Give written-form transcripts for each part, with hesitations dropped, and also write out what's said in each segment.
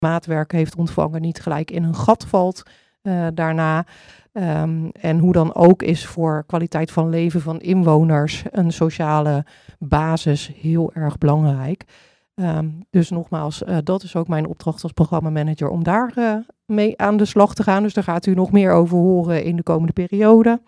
maatwerk heeft ontvangen niet gelijk in een gat valt daarna. En hoe dan ook is voor kwaliteit van leven van inwoners een sociale basis heel erg belangrijk. Dus nogmaals, dat is ook mijn opdracht als programmamanager om daar mee aan de slag te gaan. Dus daar gaat u nog meer over horen in de komende periode.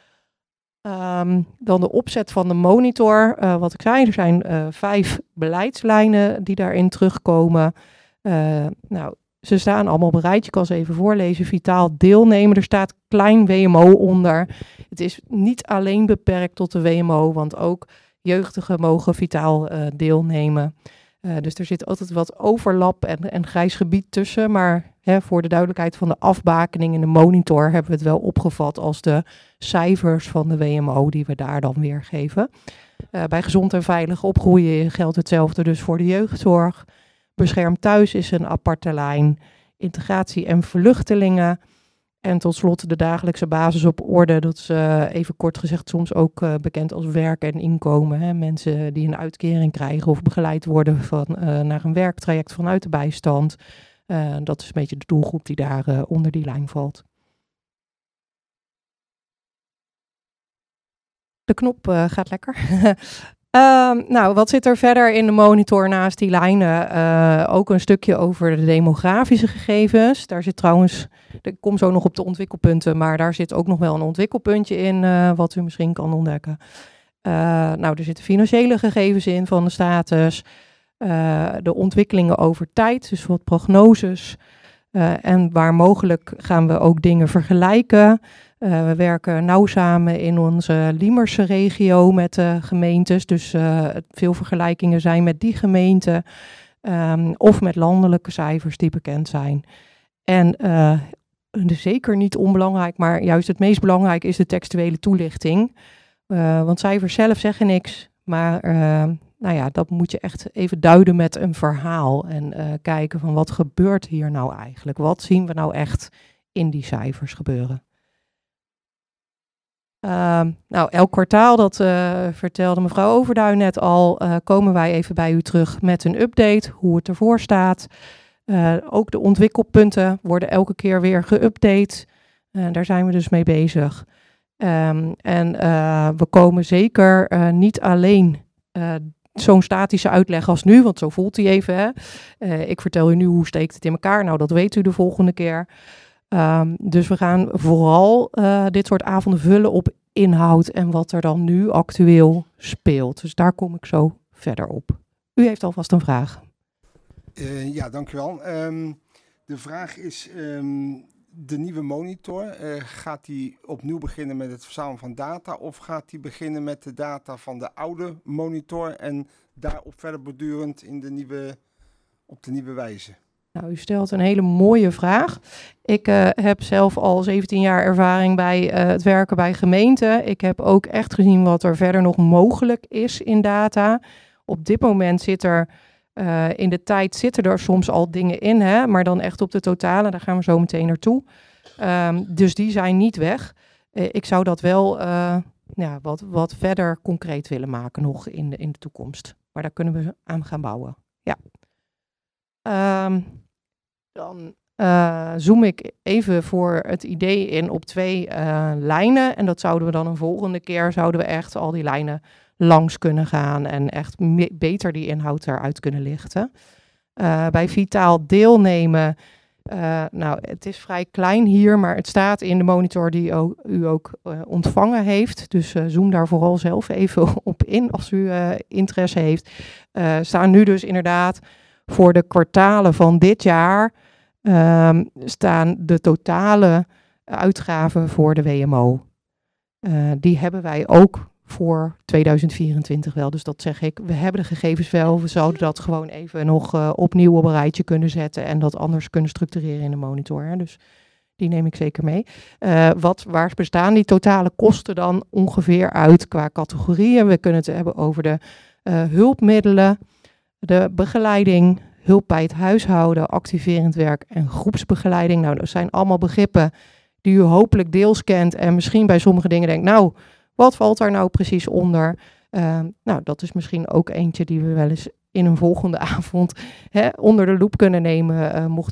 Dan de opzet van de monitor. Wat ik zei, er zijn 5 beleidslijnen die daarin terugkomen. Ze staan allemaal op een rijtje. Ik kan ze even voorlezen. Vitaal deelnemen. Er staat klein WMO onder. Het is niet alleen beperkt tot de WMO, want ook jeugdigen mogen vitaal deelnemen. Dus er zit altijd wat overlap en grijs gebied tussen. Maar voor de duidelijkheid van de afbakening in de monitor hebben we het wel opgevat als de cijfers van de WMO die we daar dan weergeven. Bij gezond en veilig opgroeien geldt hetzelfde dus voor de jeugdzorg. Beschermd thuis is een aparte lijn. Integratie en vluchtelingen. En tot slot de dagelijkse basis op orde. Dat is even kort gezegd soms ook bekend als werk en inkomen. Hè? Mensen die een uitkering krijgen of begeleid worden naar een werktraject vanuit de bijstand. Dat is een beetje de doelgroep die daar onder die lijn valt. De knop gaat lekker. Wat zit er verder in de monitor naast die lijnen? Ook een stukje over de demografische gegevens. Daar zit trouwens, ik kom zo nog op de ontwikkelpunten, maar daar zit ook nog wel een ontwikkelpuntje in wat u misschien kan ontdekken. Er zitten financiële gegevens in van de status, de ontwikkelingen over tijd, dus wat prognoses. En waar mogelijk gaan we ook dingen vergelijken. We werken nauw samen in onze Liemerse regio met de gemeentes. Dus veel vergelijkingen zijn met die gemeenten of met landelijke cijfers die bekend zijn. En zeker niet onbelangrijk, maar juist het meest belangrijk is de textuele toelichting. Want cijfers zelf zeggen niks, maar dat moet je echt even duiden met een verhaal. En kijken van wat gebeurt hier nou eigenlijk? Wat zien we nou echt in die cijfers gebeuren? Elk kwartaal, dat vertelde mevrouw Overduin net al, komen wij even bij u terug met een update, hoe het ervoor staat. Ook de ontwikkelpunten worden elke keer weer geüpdate. Daar zijn we dus mee bezig. We komen zeker niet alleen zo'n statische uitleg als nu, want zo voelt hij even. Hè? Ik vertel u nu hoe steekt het in elkaar. Nou, dat weet u de volgende keer. Dus we gaan vooral dit soort avonden vullen op inhoud en wat er dan nu actueel speelt. Dus daar kom ik zo verder op. U heeft alvast een vraag. Ja, dank u wel. De vraag is, de nieuwe monitor, gaat die opnieuw beginnen met het verzamelen van data of gaat die beginnen met de data van de oude monitor en daarop verder bordurend op de nieuwe wijze? Nou, u stelt een hele mooie vraag. Ik heb zelf al 17 jaar ervaring bij het werken bij gemeenten. Ik heb ook echt gezien wat er verder nog mogelijk is in data. Op dit moment zitten er soms al dingen in, hè, maar dan echt op de totale. Daar gaan we zo meteen naartoe. Dus die zijn niet weg. Ik zou dat wel wat verder concreet willen maken nog in de toekomst. Maar daar kunnen we aan gaan bouwen. Ja. Dan zoom ik even voor het idee in op 2 lijnen. En dat zouden we dan een volgende keer, echt al die lijnen langs kunnen gaan en echt beter die inhoud eruit kunnen lichten. Bij vitaal deelnemen, het is vrij klein hier, maar het staat in de monitor die u ook ontvangen heeft. Dus zoom daar vooral zelf even op in als u interesse heeft. Staan nu dus inderdaad voor de kwartalen van dit jaar staan de totale uitgaven voor de WMO. Die hebben wij ook voor 2024 wel. Dus dat zeg ik, we hebben de gegevens wel. We zouden dat gewoon even nog opnieuw op een rijtje kunnen zetten en dat anders kunnen structureren in de monitor. Hè. Dus die neem ik zeker mee. Waar bestaan die totale kosten dan ongeveer uit qua categorieën? We kunnen het hebben over de hulpmiddelen, de begeleiding, hulp bij het huishouden, activerend werk en groepsbegeleiding. Nou, dat zijn allemaal begrippen die u hopelijk deels kent en misschien bij sommige dingen denkt, wat valt daar nou precies onder? Dat is misschien ook eentje die we wel eens in een volgende avond onder de loep kunnen nemen, mocht